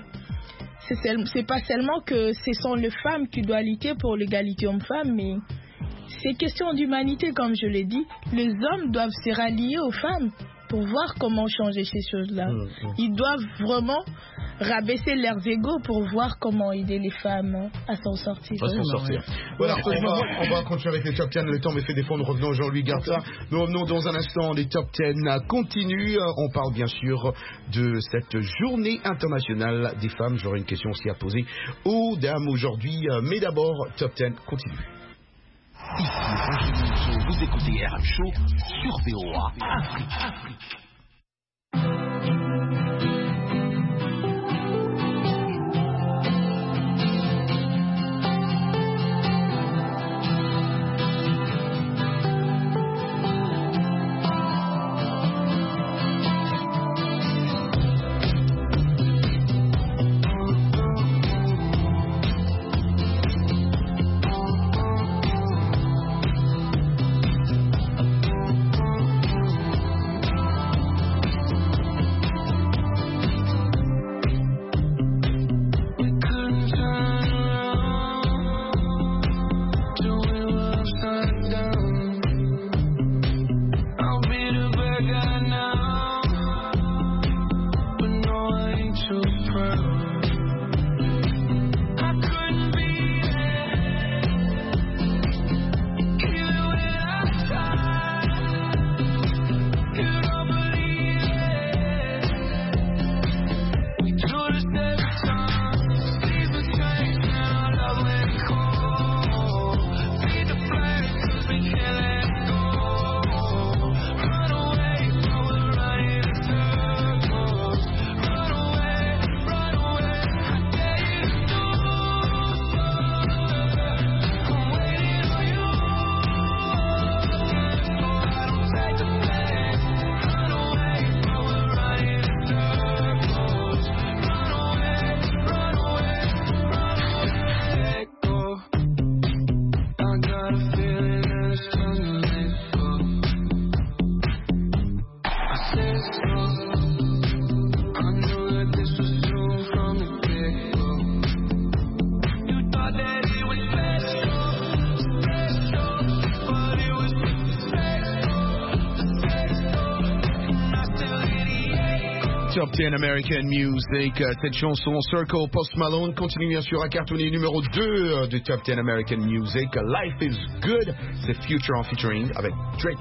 C'est pas seulement que ce sont les femmes qui doivent lutter pour l'égalité homme-femme, mais c'est question d'humanité, comme je l'ai dit. Les hommes doivent se rallier aux femmes pour voir comment changer ces choses-là. Ils doivent vraiment rabaisser leurs égos pour voir comment aider les femmes à s'en sortir. Voilà, on va continuer avec les top 10. Le temps me fait défaut. Nous revenons aujourd'hui, garde ça. Nous revenons dans un instant. Les top 10 continuent. On parle bien sûr de cette journée internationale des femmes. J'aurai une question aussi à poser aux dames aujourd'hui. Mais d'abord, top 10 continue. Ici, Vous écoutez RM Show sur VOA Afrique. Top 10 American Music, cette chanson Circle Post Malone continue bien sûr à cartonner numéro 2 du Top 10 American Music. Life is Good, c'est Future en featuring avec Drake.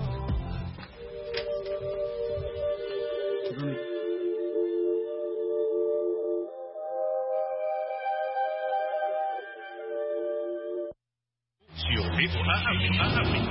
Sur VOA Afrique.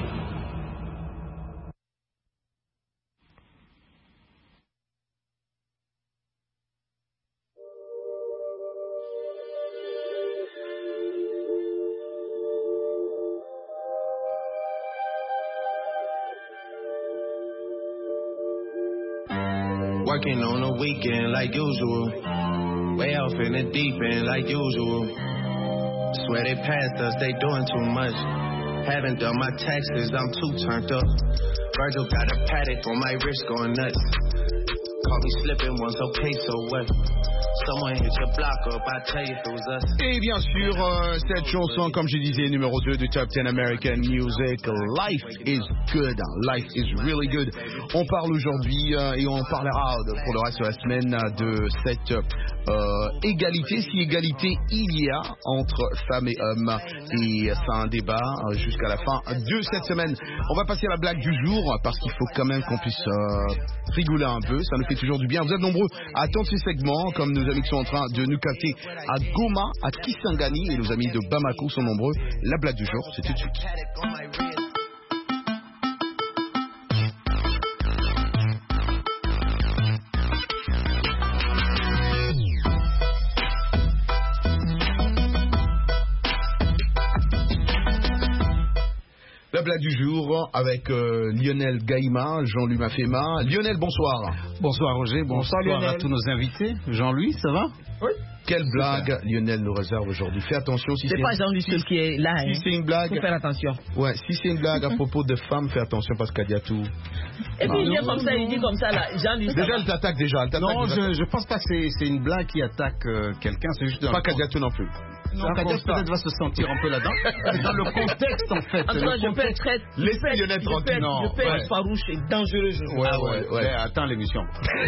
Working on the weekend like usual. Way off in the deep end like usual. Swear they passed us, they doing too much. Haven't done my taxes, I'm too turned up. Virgil got a paddock on my wrist going nuts. Caught me slipping once, okay, so what? Someone hit your block up, I tell you if it was us. Et bien sûr, cette chanson, comme je disais, numéro 2 du Top 10 American Music, Life is Good, Life is Really Good. On parle aujourd'hui et on parlera pour le reste de la semaine de cette égalité, si égalité il y a entre femmes et hommes. Et c'est un débat jusqu'à la fin de cette semaine. On va passer à la blague du jour parce qu'il faut quand même qu'on puisse rigoler un peu, ça nous fait toujours du bien. Vous êtes nombreux à attendre ces segments, comme nos amis qui sont en train de nous capter à Goma, à Kisangani, et nos amis de Bamako sont nombreux. La blague du jour, c'est tout de suite. La blague du jour avec Lionel Gaïma, Jean-Louis Mafema. Lionel, bonsoir. Bonsoir Roger, bonsoir à tous nos invités. Jean-Louis, ça va? Oui. Quelle blague Lionel nous réserve aujourd'hui? Fais attention si c'est pas Jean-Louis seul qui est là. Si c'est une blague, faut faire attention. Ouais, si c'est une blague à propos de femmes, fais attention parce qu'il y a tout. Et puis il vient comme ça, il dit comme ça là. Jean-Louis. Déjà, elle t'attaque déjà. Non, je pense pas que c'est une blague qui attaque quelqu'un. C'est juste pas Kadiatou non plus. Non, Kadiatou peut-être va se sentir un peu là-dedans. C'est dans le contexte en fait. En tout cas, je peux être très. Laissez Lionel tranquille. Je peux être farouche et dangereux. Ouais. Attends l'émission.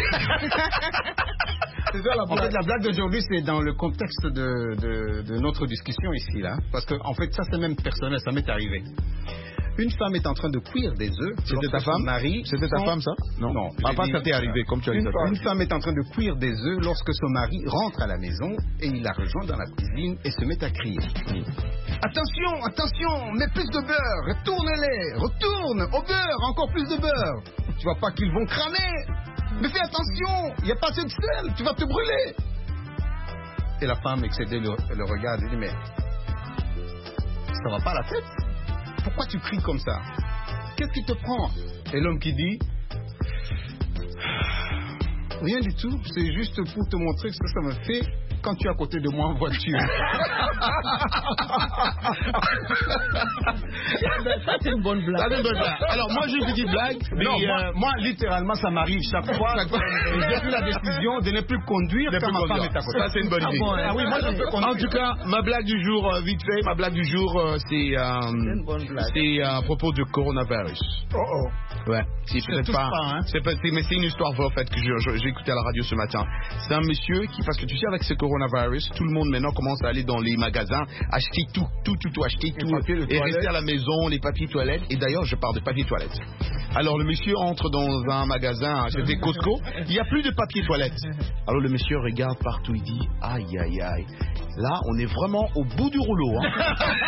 En fait, la blague d'aujourd'hui, c'est dans le contexte de notre discussion ici, là. Parce que, en fait, ça, c'est même personnel, ça m'est arrivé. Une femme est en train de cuire des œufs. C'était ta femme? C'était ta femme, ça? Non. Ah, pas ça t'est arrivé, comme tu as dit. Une femme est en train de cuire des œufs lorsque son mari rentre à la maison et il la rejoint dans la cuisine et se met à crier. Attention, attention, mets plus de beurre, retourne au beurre, encore plus de beurre. Tu vois pas qu'ils vont cramer? Mais fais attention, il n'y a pas assez de sel, tu vas te brûler. Et la femme, excédée, le regarde et dit, mais ça va pas la tête? Pourquoi tu cries comme ça? Qu'est-ce qui te prend? Et l'homme qui dit, rien du tout, c'est juste pour te montrer ce que ça me fait quand tu es à côté de moi en voiture. Ça, c'est une bonne blague. Alors, moi, j'ai une petite blague. Moi, littéralement, ça m'arrive chaque fois. J'ai pris la décision de ne plus conduire quand ma femme est à côté. Ça, c'est une bonne idée. Ah oui, moi, je peux conduire. En tout cas, ma blague du jour, vite fait, c'est à propos de coronavirus. Ouais, mais c'est une histoire vraie, en fait, que j'ai écouté à la radio ce matin. C'est un monsieur qui, parce que tu sais, avec ce coronavirus, tout le monde maintenant commence à aller dans les magasins, acheter tout, acheter tout, et rester à la maison, les papiers toilettes. Et d'ailleurs, je parle de papier toilette. Alors, le monsieur entre dans un magasin, c'était Costco, il n'y a plus de papier toilette. Alors, le monsieur regarde partout, il dit, aïe, aïe, aïe. Là, on est vraiment au bout du rouleau. Hein.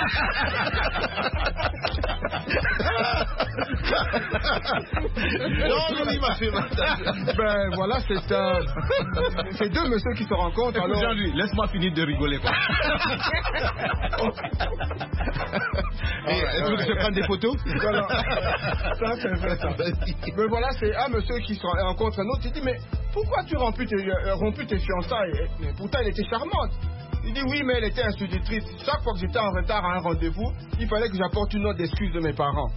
Non, il m'a fait mal. Ben voilà, c'est deux messieurs qui se rencontrent. Écoute, alors... Jean-Louis, laisse-moi finir de rigoler. Quoi. Est-ce que je prends des photos? Voilà. Ça. Mais voilà, c'est un monsieur qui se rencontre un autre. Il dit, mais pourquoi tu rompu tes fiançailles? Mais pourtant, elle était charmante. Il dit oui, mais elle était institutrice. Chaque fois que j'étais en retard à un rendez-vous, il fallait que j'apporte une note d'excuse de mes parents.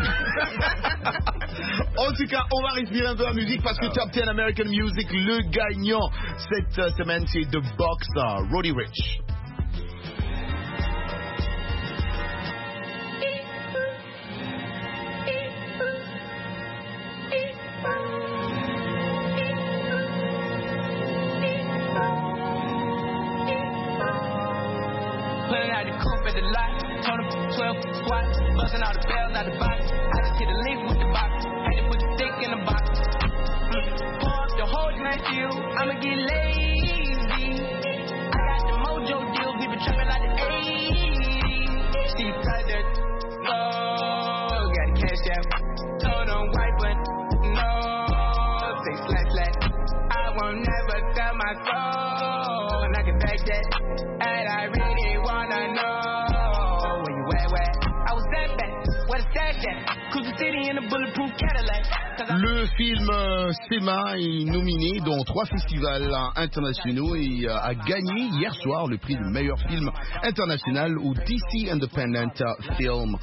En tout cas, on va respirer un peu la musique parce que Top 10 American Music, le gagnant cette semaine, c'est The Boxer, Roddy Ricch. Busting all the bells out the box. I just hit a lick with the box. Had to put the stick in the box. Pour up the whole drink deal. I'ma get lazy. I got the mojo deal. We been trapping like the 80s. She cut that. Oh, got the cash out. Told them white, but no. Say slash. I won't never sell my soul. And I can back that. And I really wanna know. Le film Sema est nominé dans 3 festivals internationaux et a gagné hier soir le prix du meilleur film international au DC Independent Film.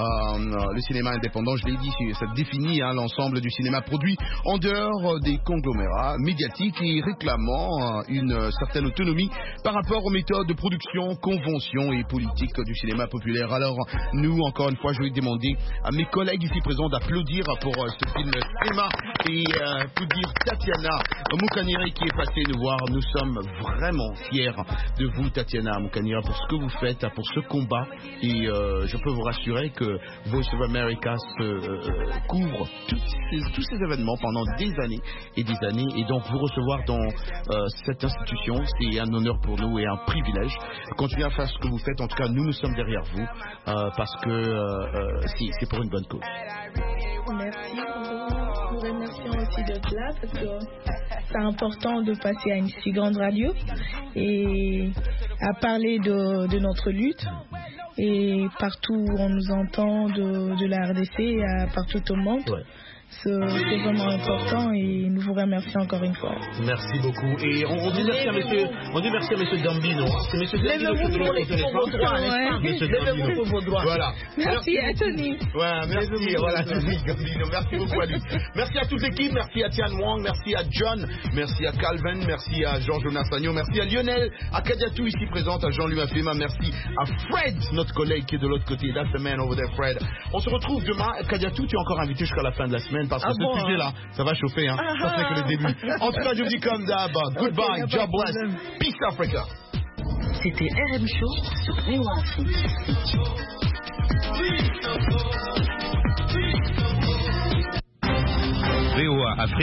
Le cinéma indépendant, je l'ai dit, ça définit l'ensemble du cinéma produit en dehors des conglomérats médiatiques et réclamant une certaine autonomie par rapport aux méthodes de production, conventions et politiques du cinéma populaire. Alors, nous, encore une fois, je vais demander à mes collègues ici présents d'applaudir pour ce film Sema et pour dire Tatiana Mukanira qui est passée nous voir. Nous sommes vraiment fiers de vous, Tatiana Mukanira, pour ce que vous faites, pour ce combat, et je peux vous rassurer que Voice of America couvre tous ces événements pendant des années, et donc vous recevoir dans cette institution, c'est un honneur pour nous et un privilège. Continuez à faire ce que vous faites, en tout cas nous sommes derrière vous, parce que c'est pour une bonne cause. Merci. Nous remercions aussi d'être là parce que c'est important de passer à une si grande radio et à parler de notre lutte. Et partout où on nous entend de la RDC et partout au monde. Ouais. C'est vraiment important et nous vous remercions encore une fois. Merci beaucoup. Et on dit merci à monsieur Gambino. C'est monsieur Gambino qui nous a Levez-vous pour vos droits. Voilà. Merci à Tony. Ouais, merci. Voilà, Tony Gambino. Merci beaucoup à lui. Merci à toute l'équipe. Merci à Tian Wang. Merci à John. Merci à Calvin. Merci à Georges Nassagno. Merci à Lionel. À Kadiatou ici présente. À Jean-Louis Afema. Merci à Fred, notre collègue qui est de l'autre côté. That's the man over there, Fred. On se retrouve demain. Kadiatou, tu es encore invité jusqu'à la fin de la semaine. Parce que ce sujet-là, ça va chauffer, hein. Ça fait que le début. En tout cas, je vous dis comme d'hab, goodbye, God bless, peace Africa. C'était RM Show sur VOA Afrique. VOA Afrique.